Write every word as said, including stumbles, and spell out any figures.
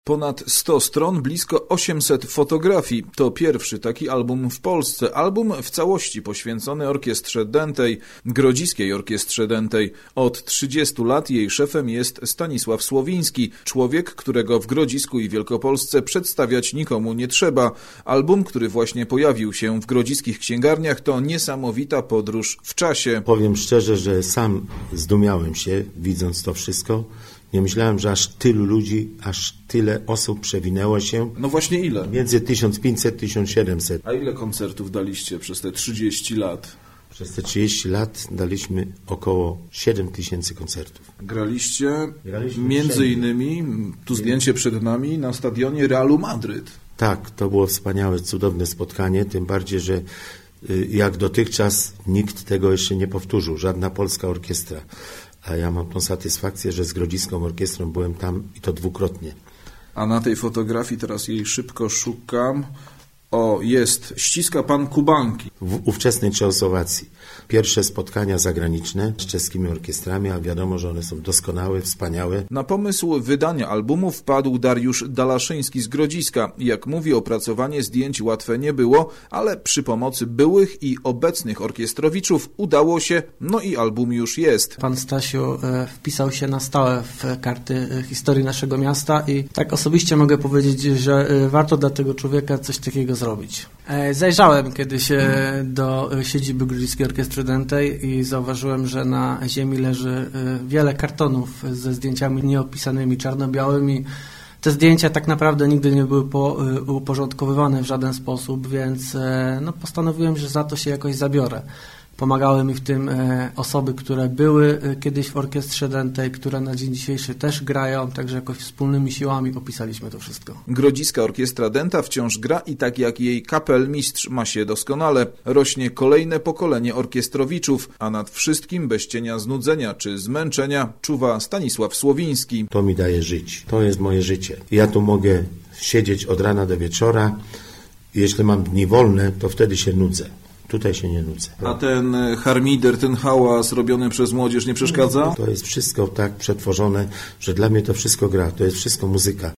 Ponad sto stron, blisko osiemset fotografii. To pierwszy taki album w Polsce. Album w całości poświęcony orkiestrze dętej, Grodziskiej Orkiestrze Dętej. Od trzydziestu lat jej szefem jest Stanisław Słowiński, człowiek, którego w Grodzisku i Wielkopolsce przedstawiać nikomu nie trzeba. Album, który właśnie pojawił się w grodziskich księgarniach, to niesamowita podróż w czasie. Powiem szczerze, że sam zdumiałem się, widząc to wszystko. Nie myślałem, że aż tylu ludzi, aż tyle osób przewinęło się. No właśnie ile? Między tysiąc pięćset a tysiąc siedemset. A ile koncertów daliście przez te trzydzieści lat? Przez te trzydzieści lat daliśmy około siedem tysięcy koncertów. Graliście, Graliśmy między wszędzie. innymi, tu zdjęcie przed nami, na stadionie Realu Madryt. Tak, to było wspaniałe, cudowne spotkanie, tym bardziej, że y, jak dotychczas nikt tego jeszcze nie powtórzył, żadna polska orkiestra. A ja mam tą satysfakcję, że z Grodziską Orkiestrą byłem tam i to dwukrotnie. A na tej fotografii, teraz jej szybko szukam, o, jest, ściska pan kubanki. W ówczesnej Czechosłowacji. Pierwsze spotkania zagraniczne z czeskimi orkiestrami, a wiadomo, że one są doskonałe, wspaniałe. Na pomysł wydania albumu wpadł Dariusz Dalaszyński z Grodziska. Jak mówi, opracowanie zdjęć łatwe nie było, ale przy pomocy byłych i obecnych orkiestrowiczów udało się, no i album już jest. Pan Stasiu e, wpisał się na stałe w karty e, historii naszego miasta i tak osobiście mogę powiedzieć, że e, warto dla tego człowieka coś takiego zrobić. E, zajrzałem kiedyś e, do e, siedziby Grodziskiej Orkiestry Dętej i zauważyłem, że na ziemi leży e, wiele kartonów ze zdjęciami nieopisanymi, czarno-białymi. Te zdjęcia tak naprawdę nigdy nie były po, e, uporządkowywane w żaden sposób, więc e, no, postanowiłem, że za to się jakoś zabiorę. Pomagały mi w tym e, osoby, które były e, kiedyś w Orkiestrze Dętej, które na dzień dzisiejszy też grają, także jakoś wspólnymi siłami opisaliśmy to wszystko. Grodziska Orkiestra Dęta wciąż gra i tak jak jej kapelmistrz ma się doskonale. Rośnie kolejne pokolenie orkiestrowiczów, a nad wszystkim bez cienia znudzenia czy zmęczenia czuwa Stanisław Słowiński. To mi daje żyć. To jest moje życie. Ja tu mogę siedzieć od rana do wieczora. Jeśli mam dni wolne, to wtedy się nudzę. Tutaj się nie nudzę. A ten harmider, ten hałas robiony przez młodzież nie przeszkadza? To jest wszystko tak przetworzone, że dla mnie to wszystko gra. To jest wszystko muzyka.